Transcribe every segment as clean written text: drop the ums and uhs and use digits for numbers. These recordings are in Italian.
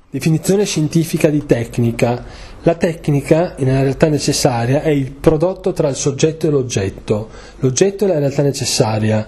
Definizione scientifica di tecnica. La tecnica, nella realtà necessaria, è il prodotto tra il soggetto e l'oggetto. L'oggetto è la realtà necessaria,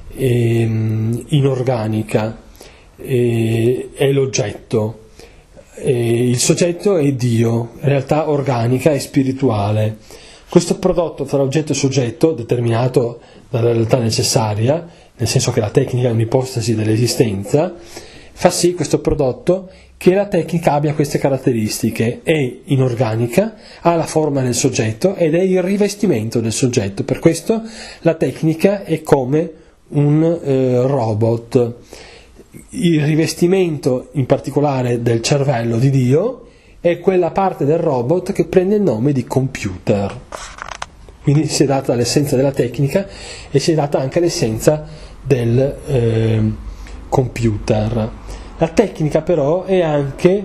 inorganica, è l'oggetto. Il soggetto è Dio, realtà organica e spirituale. Questo prodotto tra oggetto e soggetto, determinato dalla realtà necessaria, nel senso che la tecnica è un'ipostasi dell'esistenza, fa sì questo prodotto che la tecnica abbia queste caratteristiche: è inorganica, ha la forma del soggetto ed è il rivestimento del soggetto. Per questo la tecnica è come un robot. Il rivestimento in particolare del cervello di Dio è quella parte del robot che prende il nome di computer. Quindi si è data l'essenza della tecnica e si è data anche l'essenza del computer. La tecnica però è anche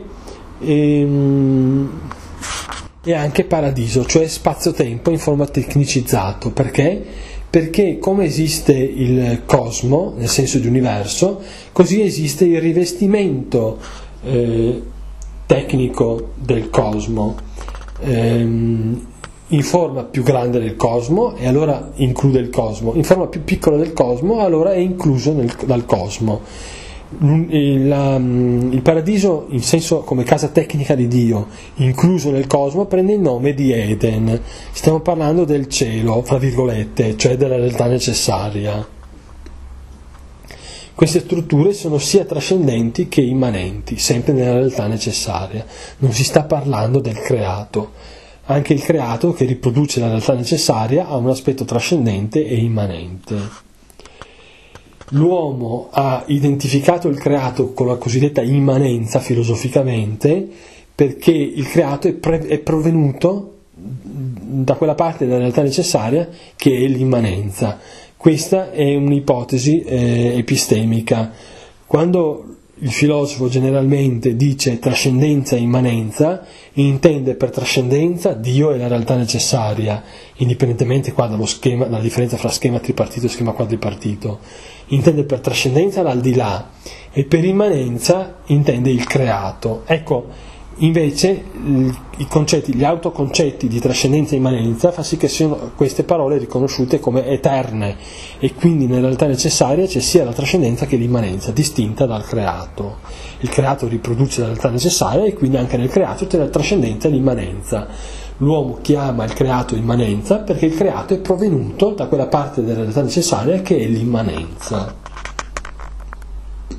paradiso, cioè spazio-tempo in forma tecnicizzato. Perché? Perché come esiste il cosmo, nel senso di universo, così esiste il rivestimento tecnico del cosmo, in forma più grande del cosmo e allora include il cosmo, in forma più piccola del cosmo allora è incluso dal cosmo. Il paradiso, in senso come casa tecnica di Dio, incluso nel cosmo, prende il nome di Eden. Stiamo parlando del cielo, fra virgolette, cioè della realtà necessaria. Queste strutture sono sia trascendenti che immanenti, sempre nella realtà necessaria. Non si sta parlando del creato. Anche il creato, che riproduce la realtà necessaria, ha un aspetto trascendente e immanente. L'uomo ha identificato il creato con la cosiddetta immanenza filosoficamente, perché il creato è provenuto da quella parte della realtà necessaria che è l'immanenza. Questa è un'ipotesi epistemica. Quando il filosofo generalmente dice trascendenza e immanenza, intende per trascendenza Dio e la realtà necessaria, indipendentemente qua dalla differenza fra schema tripartito e schema quadripartito. Intende per trascendenza l'aldilà e per immanenza intende il creato. Ecco, invece gli autoconcetti di trascendenza e immanenza fa sì che siano queste parole riconosciute come eterne, e quindi nella realtà necessaria c'è sia la trascendenza che l'immanenza, distinta dal creato. Il creato riproduce la realtà necessaria e quindi anche nel creato c'è la trascendenza e l'immanenza. L'uomo chiama il creato immanenza perché il creato è provenuto da quella parte della realtà necessaria che è l'immanenza.